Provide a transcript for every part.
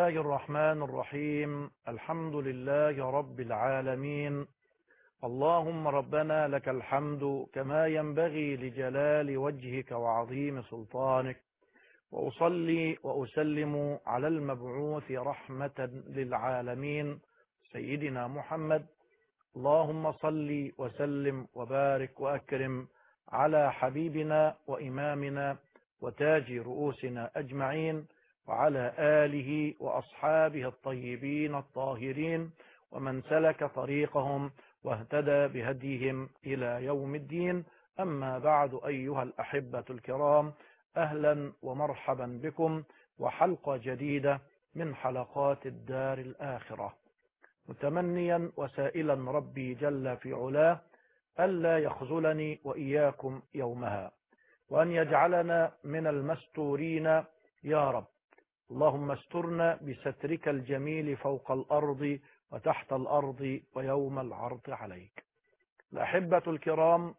الله الرحمن الرحيم. الحمد لله رب العالمين. اللهم ربنا لك الحمد كما ينبغي لجلال وجهك وعظيم سلطانك، وأصلي وأسلم على المبعوث رحمة للعالمين سيدنا محمد. اللهم صل وسلم وبارك وأكرم على حبيبنا وإمامنا وتاج رؤوسنا أجمعين، وعلى آله وأصحابه الطيبين الطاهرين ومن سلك طريقهم واهتدى بهديهم إلى يوم الدين. أما بعد، أيها الأحبة الكرام، أهلا ومرحبا بكم وحلقة جديدة من حلقات الدار الآخرة، متمنيا وسائلا ربي جل في علاه ألا يخذلني وإياكم يومها، وأن يجعلنا من المستورين يا رب. اللهم استرنا بسترك الجميل فوق الأرض وتحت الأرض ويوم العرض عليك. الأحبة الكرام،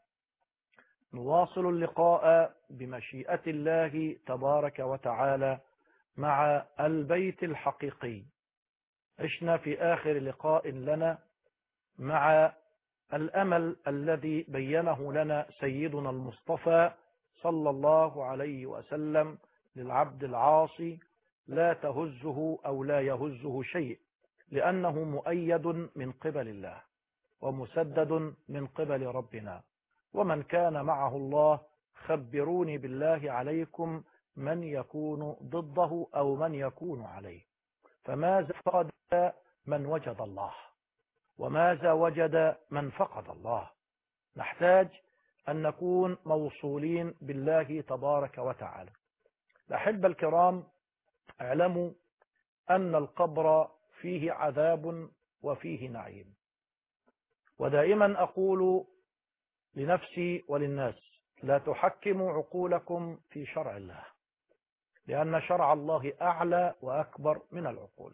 نواصل اللقاء بمشيئة الله تبارك وتعالى مع البيت الحقيقي. عشنا في آخر لقاء لنا مع الأمل الذي بينه لنا سيدنا المصطفى صلى الله عليه وسلم للعبد العاصي: لا تهزه أو لا يهزه شيء، لأنه مؤيد من قبل الله ومسدد من قبل ربنا. ومن كان معه الله خبروني بالله عليكم من يكون ضده أو من يكون عليه. فماذا فقد من وجد الله، وماذا وجد من فقد الله؟ نحتاج أن نكون موصولين بالله تبارك وتعالى. الأحبة الكرام، اعلموا أن القبر فيه عذاب وفيه نعيم. ودائما أقول لنفسي وللناس: لا تحكموا عقولكم في شرع الله، لأن شرع الله أعلى وأكبر من العقول.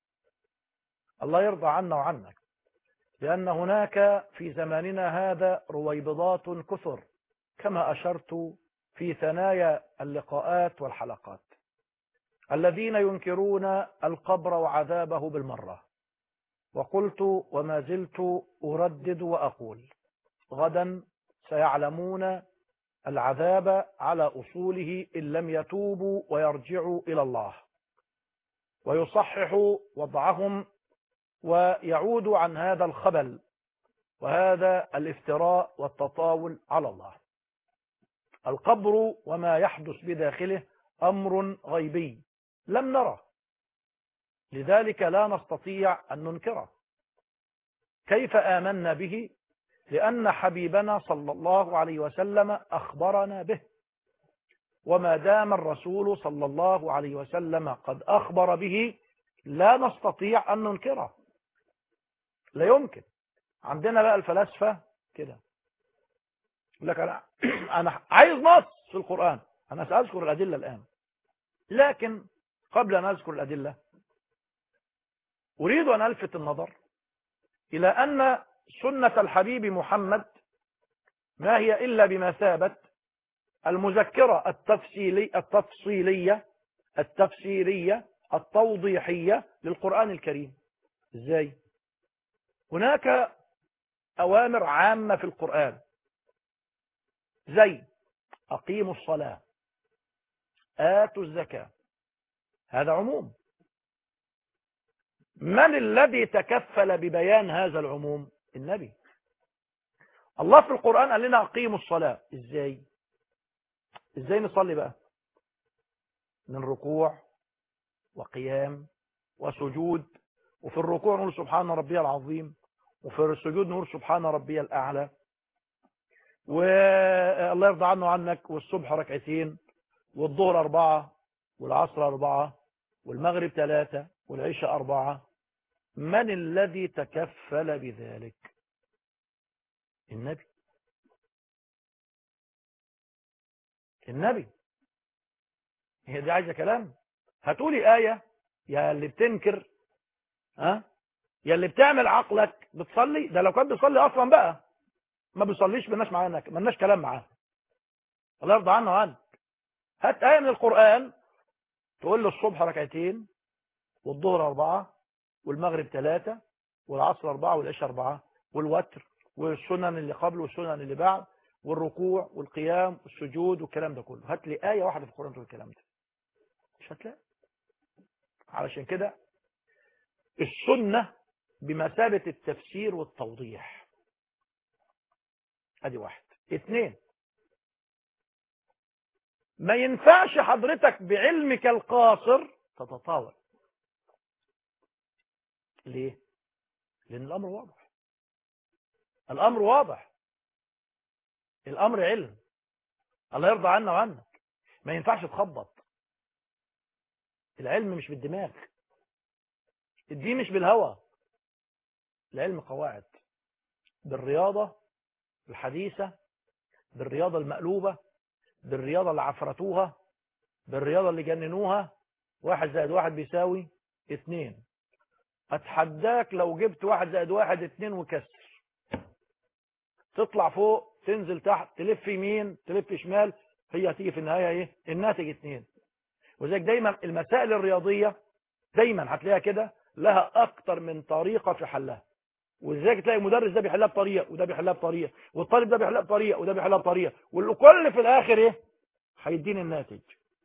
الله يرضى عنا وعنك، لأن هناك في زماننا هذا رويبضات كثر، كما أشرت في ثنايا اللقاءات والحلقات، الذين ينكرون القبر وعذابه بالمرة. وقلت وما زلت أردد وأقول: غدا سيعلمون العذاب على أصوله إن لم يتوبوا ويرجعوا إلى الله ويصححوا وضعهم ويعودوا عن هذا الخبل وهذا الافتراء والتطاول على الله. القبر وما يحدث بداخله أمر غيبي لم نره، لذلك لا نستطيع أن ننكره. كيف آمنا به؟ لأن حبيبنا صلى الله عليه وسلم أخبرنا به، وما دام الرسول صلى الله عليه وسلم قد أخبر به لا نستطيع أن ننكره. لا يمكن. عندنا بقى الفلاسفة كده يقول لك أنا عايز نص في القرآن. أنا سأذكر الأدلة الآن، لكن قبل أن أذكر الأدلة أريد أن ألفت النظر إلى أن سنة الحبيب محمد ما هي إلا بمثابة المذكرة التفسيرية التوضيحية للقرآن الكريم. إزاي؟ هناك أوامر عامة في القرآن، زي أقيموا الصلاة، آتوا الزكاة، هذا عموم. من الذي تكفل ببيان هذا العموم؟ النبي. الله في القرآن قال لنا أقيموا الصلاة. إزاي نصلي بقى؟ من ركوع وقيام وسجود، وفي الركوع نقول سبحان ربي العظيم، وفي السجود نقول سبحان ربي الأعلى، والله يرضى عنه عنك، والصبح ركعتين، والظهر 4، والعصر 4، والمغرب 3، والعشاء 4. من الذي تكفل بذلك؟ النبي. هي دي عايزة كلام؟ هتقولي آية يا اللي بتنكر، يا اللي بتعمل عقلك بتصلي. ده لو كان بيصلي أصلا بقى ما بيصليش، مالناش كلام معاه، الله يرضى عنه عنك. هات آية من القرآن تقول له الصبح ركعتين، والظهر 4 والمغرب 3 والعصر 4 والعشاء 4 والوتر والسنن اللي قبل والسنن اللي بعد والركوع والقيام والسجود والكلام ده كله. هات لي آية واحدة في القرآن تقول الكلام ده، مش هتلاقي. علشان كده السنة بمثابة التفسير والتوضيح. ادي واحد. 2، ما ينفعش حضرتك بعلمك القاصر تتطاول. ليه؟ لأن الأمر واضح. الأمر واضح، الأمر علم، الله يرضى عنا وعنك. ما ينفعش تخبط. العلم مش بالدماغ، الدين مش بالهوى. العلم قواعد، بالرياضة الحديثة، بالرياضة المقلوبة، بالرياضة اللي عفرتوها، بالرياضة اللي جننوها. 1 زائد 1 بيساوي 2. اتحداك لو جبت 1 زائد 1 2 وكسر، تطلع فوق تنزل تحت تلف يمين تلف شمال، هي هتيجي في النهاية ايه؟ الناتج 2. وذلك دايما المسائل الرياضية دايما هتلاقيها كده لها اكتر من طريقة في حلها. وذلك تلاقي المدرس ده بيحلها بطريقة وده بيحلها بطريقة والطالب ده بيحلها بطريقة وده بيحلها بطريقة، والكل في الاخر ايه؟ هيديني الناتج.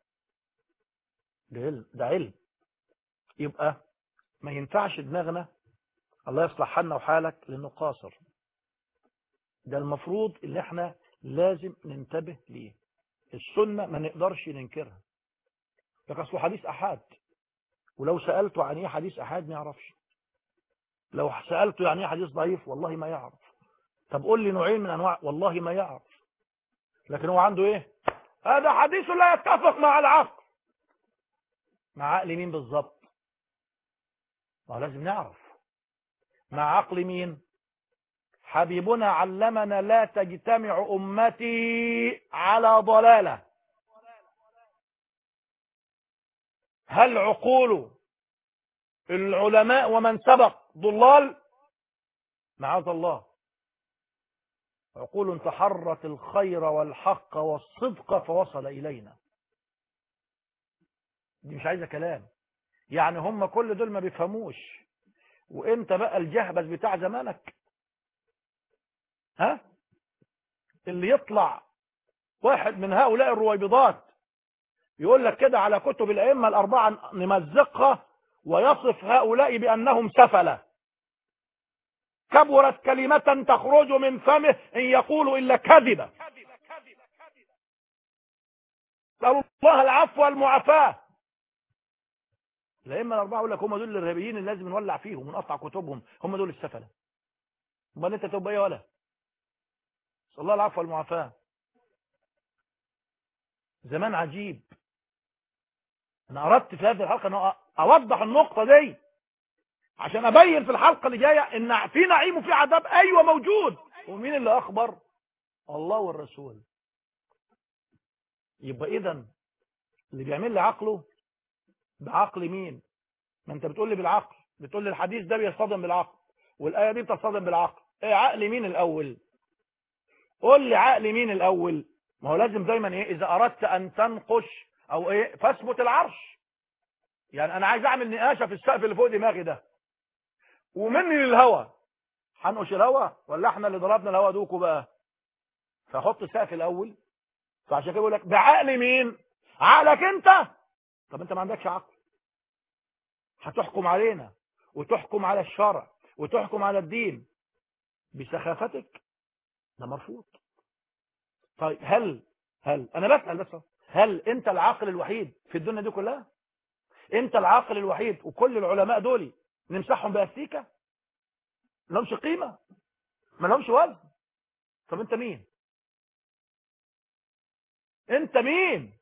ده علم. يبقى ما ينفعش دماغنا، الله يصلح حالنا وحالك، لانه قاصر. ده المفروض اللي احنا لازم ننتبه ليه. السنة ما نقدرش ننكرها، لكن اصله حديث احاد، ولو سألته عن ايه حديث احاد ما يعرفش. لو سألته يعني ايه حديث ضعيف والله ما يعرف. طب قول لي نوعين من انواع، والله ما يعرف. لكن هو عنده ايه؟ هذا حديث لا يتفق مع العقل. مع عقل مين بالظبط؟ ما لازم نعرف مع عقل مين. حبيبنا علمنا لا تجتمع امتي على ضلالة. هل عقول العلماء ومن سبق ضلال؟ معاذ الله. عقول تحرت الخير والحق والصدق فوصل إلينا. دي مش عايزة كلام. يعني هم كل دول ما بيفهموش، وانت بقى الجهبذ بتاع زمانك، ها، اللي يطلع واحد من هؤلاء الرويبضات يقول لك كده على كتب الأئمة الأربعة نمزقها ويصف هؤلاء بأنهم سفلة. كبرت كلمة تخرج من فمه إن يقول إلا كذبا. نسأل الله العفو والمعافاة. الأئمة الأربعة يقول لك هم دول الإرهابيين اللي لازم نولع فيهم ونقطع كتبهم، هم دول السفلة. امال انت تبقى ايه ولا؟ نسأل الله العفو والمعافاة. زمان عجيب. انا اردت في هذه الحلقة ان اوضح النقطة دي عشان ابين في الحلقة اللي جاية ان في نعيم وفي عذاب، ايوه موجود. ومين اللي اخبر؟ الله والرسول. يبقى اذا اللي بيعمل لي عقله بعقل مين؟ ما انت بتقول لي بالعقل، بتقول لي الحديث ده بيصطدم بالعقل والايه دي بتصطدم بالعقل. ايه عقل مين الاول؟ قول لي عقل مين الاول. ما هو لازم دايما ايه، اذا اردت ان تنقش او ايه فاثبت العرش. يعني انا عايز اعمل نقاشه في السقف اللي فوق دماغي ده، ومني للهوا هنقش الهوا ولا احنا اللي ضربنا الهوا دوكو بقى؟ فاحط السقف الاول. فعشان كده بقول لك بعقل مين؟ عقلك انت. طب انت ما عندكش عقل، هتحكم علينا وتحكم على الشرع وتحكم على الدين بسخافتك؟ ده مرفوض. طيب هل انا بسأل بس، هل انت العاقل الوحيد في الدنيا دي كلها؟ انت العاقل الوحيد وكل العلماء دول نمسحهم باستيكه؟ ما لهمش قيمه، ما لهمش وزن. طب انت مين؟ انت مين؟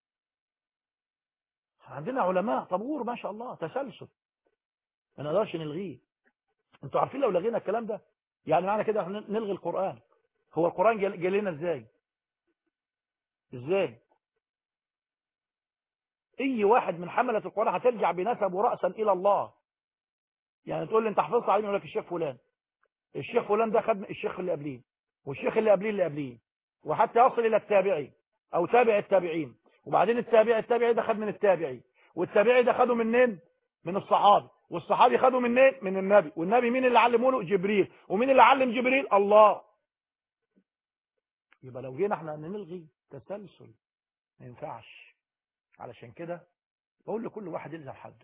عندنا علماء طابور ما شاء الله تسلسل ما نقدرش نلغيه. انتوا عارفين لو لغينا الكلام ده يعني معنى كده احنا نلغي القرآن. هو القرآن جاي لنا ازاي؟ ازاي اي واحد من حملة القرآن هترجع بنسب رأسا الى الله؟ يعني تقول لي انت حفظت عليه، يقول لك الشيخ فلان. الشيخ فلان ده خد الشيخ اللي قبليه والشيخ اللي قبليه اللي قبليه، وحتى يصل الى التابعي او تابع التابعين، وبعدين التابعي ده خد من التابعي، والتابعي ده خده منين؟ من الصحابي، والصحابي خدوا منين؟ من النبي، والنبي مين اللي علمه له؟ جبريل، ومين اللي علم جبريل؟ الله. يبقى لو جينا احنا نلغي تسلسل ما ينفعش. علشان كده بقول لكل واحد يلزم حده.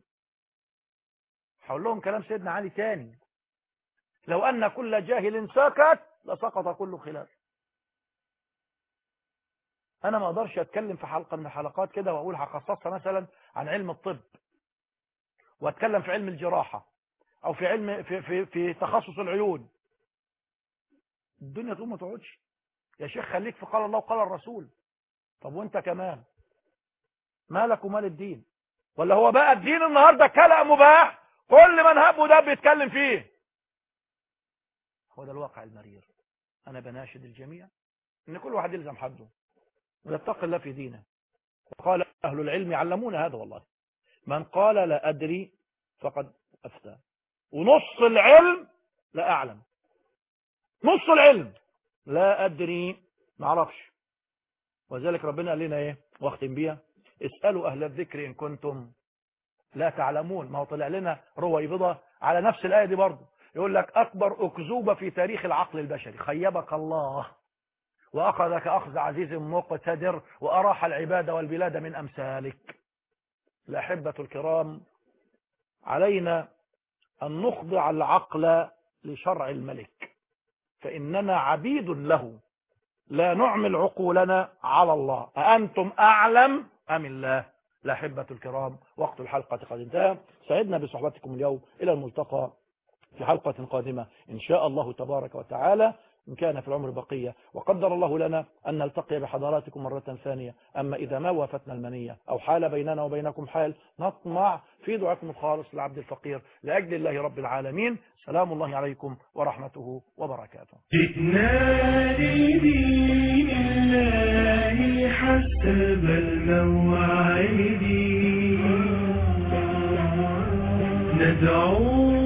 هقول لهم كلام سيدنا علي تاني: لو أن كل جاهل سكت لسقط كل خلاف. أنا ما أقدرش أتكلم في حلقة من الحلقات كده وأقول هخصصها مثلا عن علم الطب، وأتكلم في علم الجراحة، أو في علم في تخصص العيون. الدنيا تقوم ما تقعدش. يا شيخ خليك في قال الله وقال الرسول. طب وأنت كمان مالك ومال الدين؟ ولا هو بقى الدين النهارده كلام مباح كل من هب ده بيتكلم فيه؟ هو ده الواقع المرير. أنا بناشد الجميع إن كل واحد يلزم حده ويتقي الله في دينه. وقال أهل العلم علمونا هذا والله: من قال لا أدري فقد أفتى. ونص العلم لا أعلم، نص العلم لا أدري، ما أعرفش. وذلك ربنا قال لنا إيه واختم بيها: اسألوا أهل الذكر إن كنتم لا تعلمون. ما هو طلع لنا رويبضة على نفس الآية دي برضه، يقول لك أكبر أكذوبة في تاريخ العقل البشري: خيبك الله وأخذك أخذ عزيز مقتدر وأراح العباد والبلاد من أمثالك. الأحبة الكرام، علينا أن نخضع العقل لشرع الملك، فإننا عبيد له، لا نعمل عقولنا على الله. أأنتم أعلم أم الله؟ الأحبة الكرام، وقت الحلقة قد انتهى. سعدنا بصحبتكم اليوم، إلى الملتقى في حلقة قادمة إن شاء الله تبارك وتعالى، إن كان في العمر بقية وقدر الله لنا أن نلتقي بحضراتكم مرة ثانية. أما إذا ما وافتنا المنية أو حال بيننا وبينكم حال، نطمع في دعاكم الخالص للعبد الفقير لأجل الله رب العالمين. سلام الله عليكم ورحمته وبركاته. جئنا لدين الله حسب الموعد ندعو